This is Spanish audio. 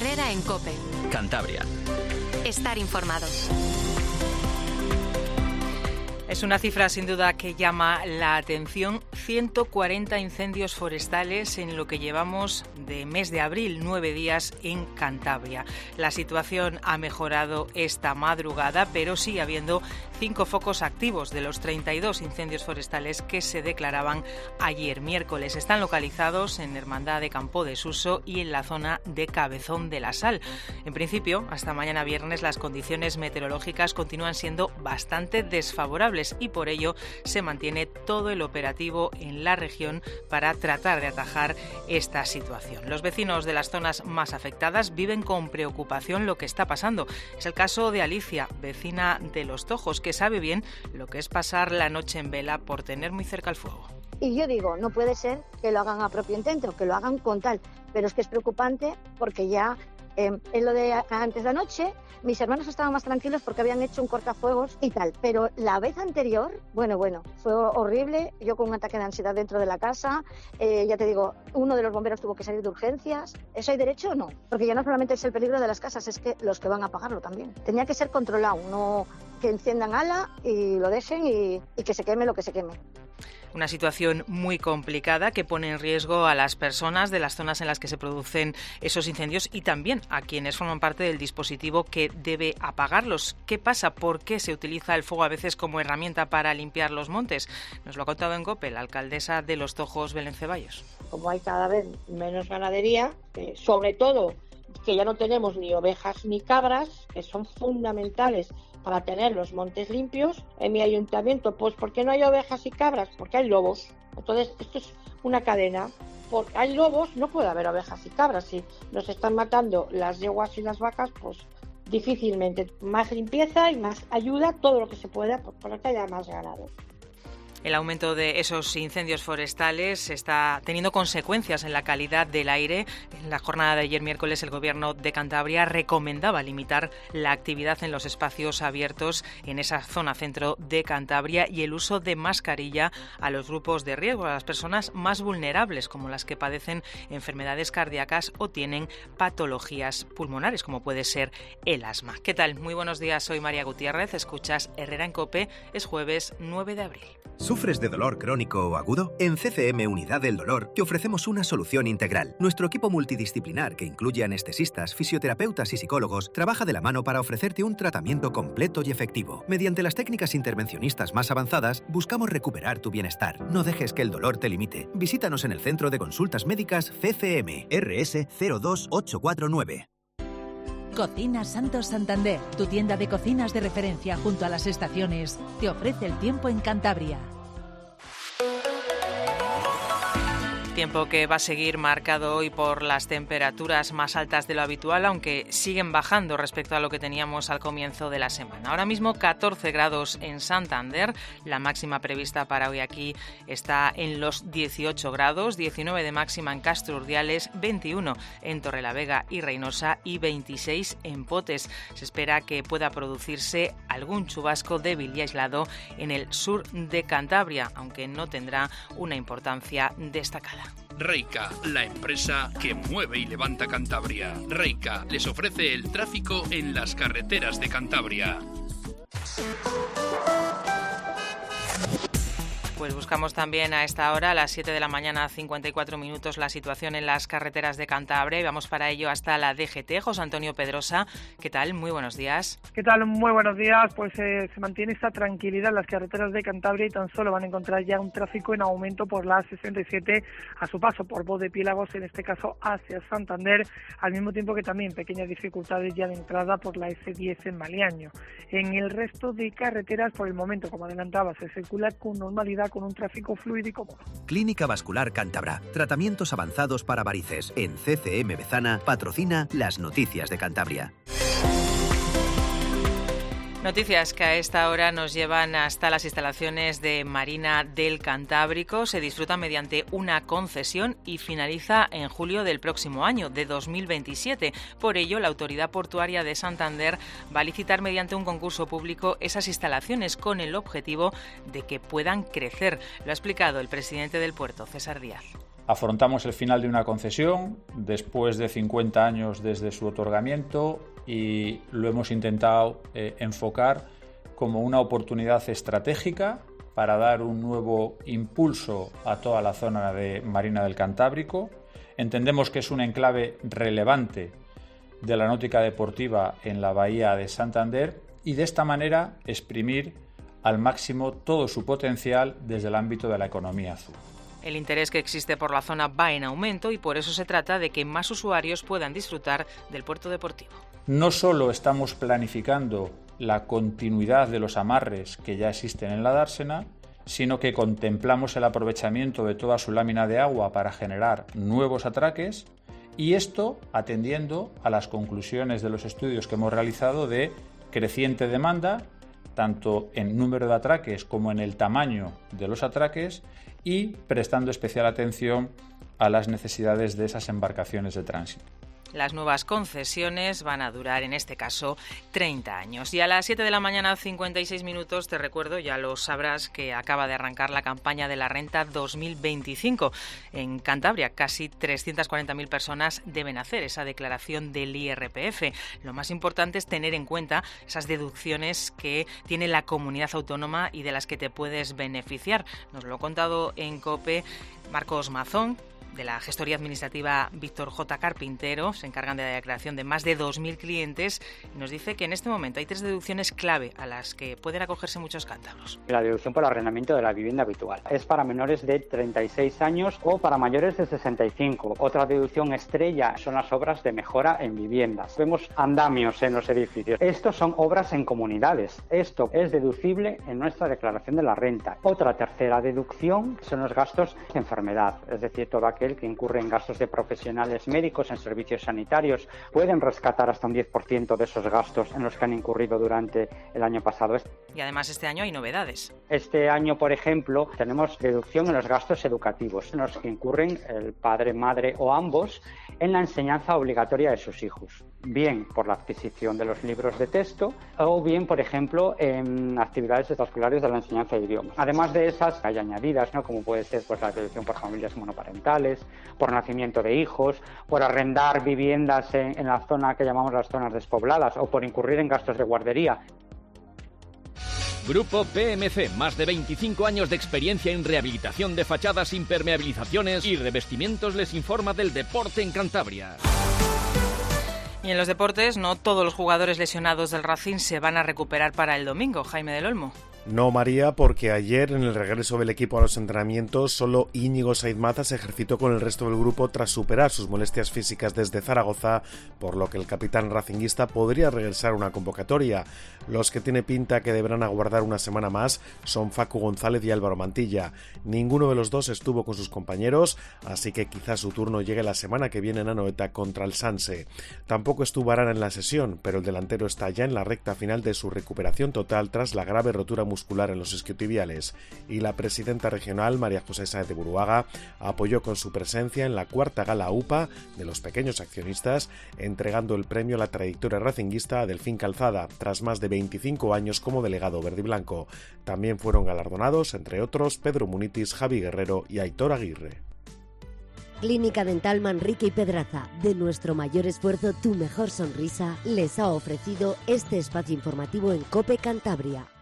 Herrera en COPE. Cantabria. Estar informado. Es una cifra sin duda que llama la atención. 140 incendios forestales en lo que llevamos de mes de abril, 9 días en Cantabria. La situación ha mejorado esta madrugada, pero sigue habiendo 5 focos activos de los 32 incendios forestales que se declaraban ayer miércoles. Están localizados en Hermandad de Campo de Suso y en la zona de Cabezón de la Sal. En principio, hasta mañana viernes, las condiciones meteorológicas continúan siendo bastante desfavorables y por ello se mantiene todo el operativo en la región para tratar de atajar esta situación. Los vecinos de las zonas más afectadas viven con preocupación lo que está pasando. Es el caso de Alicia, vecina de Los Tojos, que sabe bien lo que es pasar la noche en vela por tener muy cerca el fuego. Y yo digo, no puede ser que lo hagan a propio intento, que lo hagan con tal, pero es que es preocupante porque ya en lo de antes de anoche, mis hermanos estaban más tranquilos porque habían hecho un cortafuegos y tal, pero la vez anterior, bueno, fue horrible, yo con un ataque de ansiedad dentro de la casa, ya te digo, uno de los bomberos tuvo que salir de urgencias. ¿Eso hay derecho o no? Porque ya no solamente es el peligro de las casas, es que los que van a pagarlo también. Tenía que ser controlado, no que enciendan ala y lo dejen y que se queme lo que se queme. Una situación muy complicada que pone en riesgo a las personas de las zonas en las que se producen esos incendios y también a quienes forman parte del dispositivo que debe apagarlos. ¿Qué pasa? ¿Por qué se utiliza el fuego a veces como herramienta para limpiar los montes? Nos lo ha contado en COPE la alcaldesa de Los Tojos, Belén Ceballos. Como hay cada vez menos ganadería, sobre todo que ya no tenemos ni ovejas ni cabras, que son fundamentales para tener los montes limpios. En mi ayuntamiento, pues ¿por qué no hay ovejas y cabras? Porque hay lobos. Entonces, esto es una cadena. Porque hay lobos, no puede haber ovejas y cabras. Si nos están matando las yeguas y las vacas, pues difícilmente. Más limpieza y más ayuda, todo lo que se pueda, para que haya más ganado. El aumento de esos incendios forestales está teniendo consecuencias en la calidad del aire. En la jornada de ayer miércoles, el Gobierno de Cantabria recomendaba limitar la actividad en los espacios abiertos en esa zona centro de Cantabria y el uso de mascarilla a los grupos de riesgo, a las personas más vulnerables, como las que padecen enfermedades cardíacas o tienen patologías pulmonares, como puede ser el asma. ¿Qué tal? Muy buenos días, soy María Gutiérrez, escuchas Herrera en COPE, es jueves 9 de abril. ¿Sufres de dolor crónico o agudo? En CCM Unidad del Dolor te ofrecemos una solución integral. Nuestro equipo multidisciplinar, que incluye anestesistas, fisioterapeutas y psicólogos, trabaja de la mano para ofrecerte un tratamiento completo y efectivo. Mediante las técnicas intervencionistas más avanzadas, buscamos recuperar tu bienestar. No dejes que el dolor te limite. Visítanos en el Centro de Consultas Médicas CCM, RS 02849. Cocina Santos Santander, tu tienda de cocinas de referencia junto a las estaciones, te ofrece el tiempo en Cantabria. Tiempo que va a seguir marcado hoy por las temperaturas más altas de lo habitual, aunque siguen bajando respecto a lo que teníamos al comienzo de la semana. Ahora mismo 14 grados en Santander, la máxima prevista para hoy aquí está en los 18 grados, 19 de máxima en Castro Urdiales, 21 en Torrelavega y Reynosa y 26 en Potes. Se espera que pueda producirse algún chubasco débil y aislado en el sur de Cantabria, aunque no tendrá una importancia destacada. Reica, la empresa que mueve y levanta Cantabria. Reica les ofrece el tráfico en las carreteras de Cantabria. Pues buscamos también a esta hora, a las 7 de la mañana, 54 minutos, la situación en las carreteras de Cantabria. Y vamos para ello hasta la DGT. José Antonio Pedrosa, ¿qué tal? Muy buenos días. ¿Qué tal? Muy buenos días. Pues se mantiene esta tranquilidad en las carreteras de Cantabria y tan solo van a encontrar ya un tráfico en aumento por la A67 a su paso por Boz de Piélagos, en este caso hacia Santander, al mismo tiempo que también pequeñas dificultades ya de entrada por la S10 en Maliaño. En el resto de carreteras, por el momento, como adelantaba, se circula con normalidad, con un tráfico fluido y cómodo. Clínica Vascular Cántabra. Tratamientos avanzados para varices. En CCM Bezana patrocina las noticias de Cantabria. Noticias que a esta hora nos llevan hasta las instalaciones de Marina del Cantábrico. Se disfruta mediante una concesión y finaliza en julio del próximo año, de 2027. Por ello, la Autoridad Portuaria de Santander va a licitar mediante un concurso público esas instalaciones con el objetivo de que puedan crecer. Lo ha explicado el presidente del puerto, César Díaz. Afrontamos el final de una concesión después de 50 años desde su otorgamiento y lo hemos intentado enfocar como una oportunidad estratégica para dar un nuevo impulso a toda la zona de Marina del Cantábrico. Entendemos que es un enclave relevante de la náutica deportiva en la bahía de Santander y de esta manera exprimir al máximo todo su potencial desde el ámbito de la economía azul. El interés que existe por la zona va en aumento y por eso se trata de que más usuarios puedan disfrutar del puerto deportivo. No solo estamos planificando la continuidad de los amarres que ya existen en la dársena, sino que contemplamos el aprovechamiento de toda su lámina de agua para generar nuevos atraques, y esto atendiendo a las conclusiones de los estudios que hemos realizado de creciente demanda, tanto en número de atraques como en el tamaño de los atraques, y prestando especial atención a las necesidades de esas embarcaciones de tránsito. Las nuevas concesiones van a durar, en este caso, 30 años. Y a las 7 de la mañana, 56 minutos, te recuerdo, ya lo sabrás, que acaba de arrancar la campaña de la Renta 2025. En Cantabria, casi 340.000 personas deben hacer esa declaración del IRPF. Lo más importante es tener en cuenta esas deducciones que tiene la comunidad autónoma y de las que te puedes beneficiar. Nos lo ha contado en COPE Marcos Mazón, de la gestoría administrativa Víctor J. Carpintero. Se encargan de la declaración de más de 2.000 clientes y nos dice que en este momento hay 3 deducciones clave a las que pueden acogerse muchos cántabros. La deducción por arrendamiento de la vivienda habitual es para menores de 36 años o para mayores de 65. Otra deducción estrella son las obras de mejora en viviendas. Vemos andamios en los edificios. Estos son obras en comunidades. Esto es deducible en nuestra declaración de la renta. Otra tercera deducción son los gastos de enfermedad, es decir, todo aquel que incurre en gastos de profesionales médicos en servicios sanitarios. Pueden rescatar hasta un 10% de esos gastos en los que han incurrido durante el año pasado. Y además este año hay novedades. Este año, por ejemplo, tenemos deducción en los gastos educativos, en los que incurren el padre, madre o ambos en la enseñanza obligatoria de sus hijos, bien por la adquisición de los libros de texto o bien, por ejemplo, en actividades extraescolares de la enseñanza de idiomas. Además de esas, hay añadidas, ¿no?, como puede ser pues la deducción por familias monoparentales, por nacimiento de hijos, por arrendar viviendas en la zona que llamamos las zonas despobladas o por incurrir en gastos de guardería. Grupo PMC, más de 25 años de experiencia en rehabilitación de fachadas, impermeabilizaciones y revestimientos, les informa del deporte en Cantabria. Y en los deportes, no todos los jugadores lesionados del Racing se van a recuperar para el domingo. Jaime del Olmo. No, María, porque ayer en el regreso del equipo a los entrenamientos solo Íñigo Saiz Mazas se ejercitó con el resto del grupo tras superar sus molestias físicas desde Zaragoza, por lo que el capitán racinguista podría regresar a una convocatoria. Los que tiene pinta que deberán aguardar una semana más son Facu González y Álvaro Mantilla. Ninguno de los dos estuvo con sus compañeros, así que quizás su turno llegue la semana que viene en Anoeta contra el Sanse. Tampoco estuvo Arana en la sesión, pero el delantero está ya en la recta final de su recuperación total tras la grave rotura muscular en los isquiotibiales, y la presidenta regional María José Sáenz de Buruaga apoyó con su presencia en la cuarta gala UPA de los pequeños accionistas, entregando el premio a la trayectoria racinguista a Delfín Calzada, tras más de 25 años como delegado verdiblanco. También fueron galardonados, entre otros, Pedro Munitis, Javi Guerrero y Aitor Aguirre. Clínica Dental Manrique y Pedraza, de nuestro mayor esfuerzo, tu mejor sonrisa, les ha ofrecido este espacio informativo en COPE Cantabria.